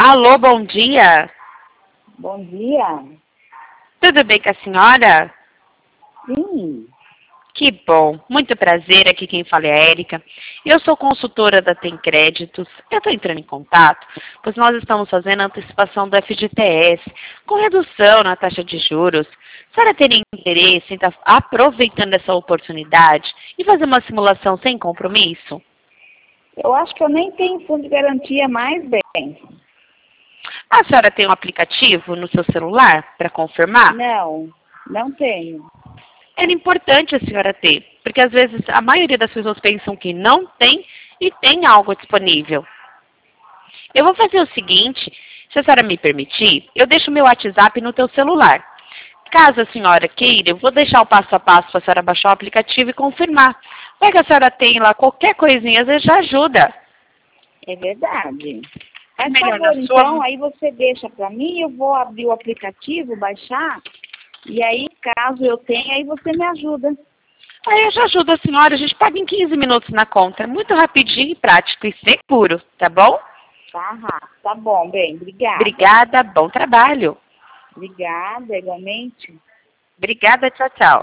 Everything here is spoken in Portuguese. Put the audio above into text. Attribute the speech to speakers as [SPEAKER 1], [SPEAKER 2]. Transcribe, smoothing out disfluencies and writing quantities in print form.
[SPEAKER 1] Alô, bom dia.
[SPEAKER 2] Bom dia.
[SPEAKER 1] Tudo bem com a senhora?
[SPEAKER 2] Sim.
[SPEAKER 1] Que bom. Muito prazer. Aqui quem fala é a Érica. Eu sou consultora da Tem Créditos. Eu estou entrando em contato, pois nós estamos fazendo a antecipação do FGTS, com redução na taxa de juros. A senhora teria interesse em estar aproveitando essa oportunidade e fazer uma simulação sem compromisso?
[SPEAKER 2] Eu acho que eu nem tenho fundo de garantia mais, bem.
[SPEAKER 1] A senhora tem um aplicativo no seu celular para confirmar?
[SPEAKER 2] Não tenho.
[SPEAKER 1] Era importante a senhora ter, porque às vezes a maioria das pessoas pensam que não tem e tem algo disponível. Eu vou fazer o seguinte, se a senhora me permitir, eu deixo meu WhatsApp no teu celular. Caso a senhora queira, eu vou deixar o passo a passo para a senhora baixar o aplicativo e confirmar. Vai que a senhora tem lá qualquer coisinha, às vezes já ajuda.
[SPEAKER 2] É verdade.
[SPEAKER 1] É
[SPEAKER 2] Por
[SPEAKER 1] melhor
[SPEAKER 2] favor,
[SPEAKER 1] na
[SPEAKER 2] então,
[SPEAKER 1] sua...
[SPEAKER 2] aí você deixa para mim, eu vou abrir o aplicativo, baixar, e aí, caso eu tenha, aí você me ajuda.
[SPEAKER 1] Aí eu já ajudo a senhora, a gente paga em 15 minutos na conta. É muito rapidinho e prático e seguro, tá bom?
[SPEAKER 2] Tá bom, bem, obrigada.
[SPEAKER 1] Obrigada, bom trabalho.
[SPEAKER 2] Obrigada, igualmente.
[SPEAKER 1] Obrigada, tchau, tchau.